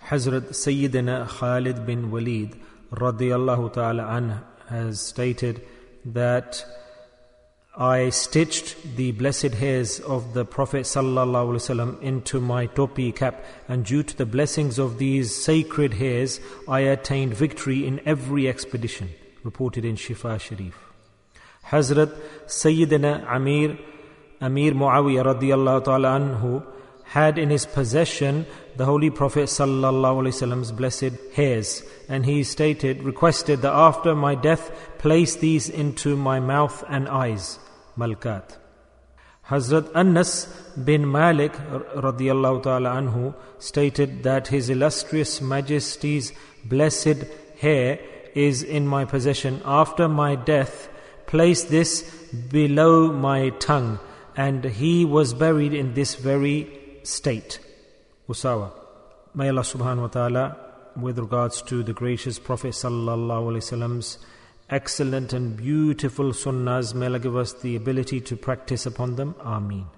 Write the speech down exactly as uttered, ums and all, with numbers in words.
Hazrat Sayyidina Khalid bin Walid radiyallahu ta'ala anh has stated that I stitched the blessed hairs of the Prophet sallallahu alaihi wasallam into my topi cap, and due to the blessings of these sacred hairs I attained victory in every expedition. Reported in Shifa Sharif. Hazrat Sayyidina Amir Amir Muawiyah radiyallahu ta'ala anhu had in his possession the Holy Prophet sallallahu alaihi wasallam's blessed hairs, and he stated, requested that after my death place these into my mouth and eyes. Malkat. Hazrat Anas bin Malik radiyallahu ta'ala anhu stated that His Illustrious Majesty's blessed hair is in my possession. After my death, place this below my tongue, and he was buried in this very state. Usawa. May Allah subhanahu wa ta'ala, with regards to the gracious Prophet sallallahu alaihi wasallam's excellent and beautiful sunnahs, may Allah give us the ability to practice upon them. Ameen.